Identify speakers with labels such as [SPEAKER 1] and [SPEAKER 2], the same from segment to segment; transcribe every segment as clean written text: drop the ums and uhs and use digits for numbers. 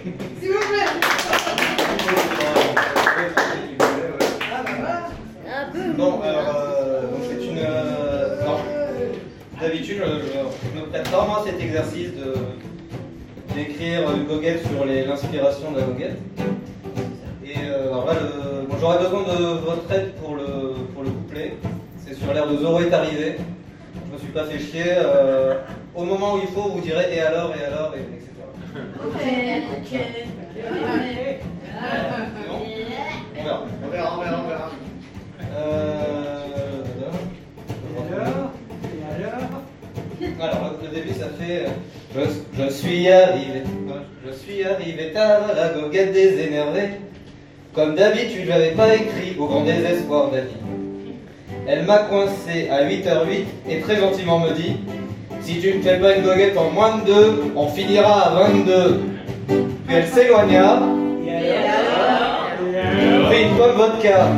[SPEAKER 1] S'il vous plaît.
[SPEAKER 2] Bon, alors, donc c'est une... non. D'habitude, je me prête rarement à cet exercice d'écrire une goguette sur l'inspiration de la goguette. Et alors là, bon, j'aurais besoin de votre aide pour le couplet. C'est sur l'air de Zorro est arrivé. Je me suis pas fait chier. Au moment où il faut, vous direz et alors, et etc.
[SPEAKER 1] Ok.
[SPEAKER 2] C'est bon ? On verra. Alors, le début, ça fait je suis arrivé tard à la goguette des énervés. Comme d'habitude, j'avais pas écrit au grand désespoir d'Ali. Elle m'a coincé à 8h08 et très gentiment me dit: si tu ne fais pas une goguette en moins de 2, on finira à 22. Puis elle s'éloigna, prit une pomme vodka.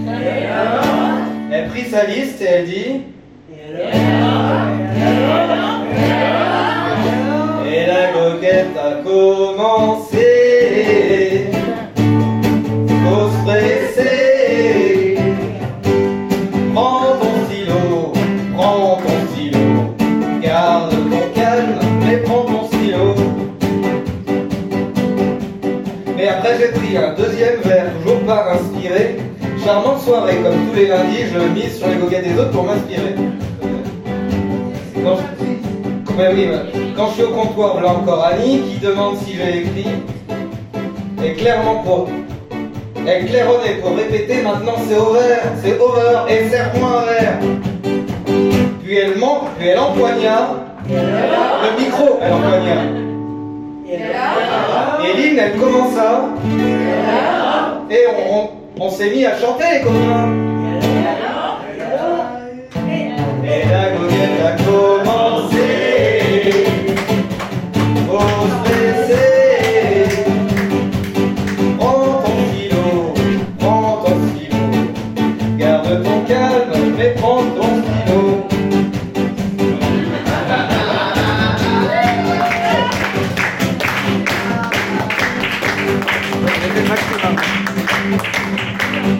[SPEAKER 2] Elle prit sa liste et elle dit: et la goguette a commencé. Faut se presser. Prends ton stylo, garde ton calme, mais prends ton stylo. Mais après j'ai pris un deuxième verre, toujours pas inspiré. Charmante soirée, comme tous les lundis, je mise sur les goguettes des autres pour m'inspirer. Quand je suis au comptoir, là encore Annie qui demande si j'ai écrit. Et clairement elle claironnait pour répéter: maintenant c'est over, et serre-moi un verre. Puis elle empoigna le micro, elle empoigna. Et Lynn, elle commença. Et on s'est mis à chanter, les copains.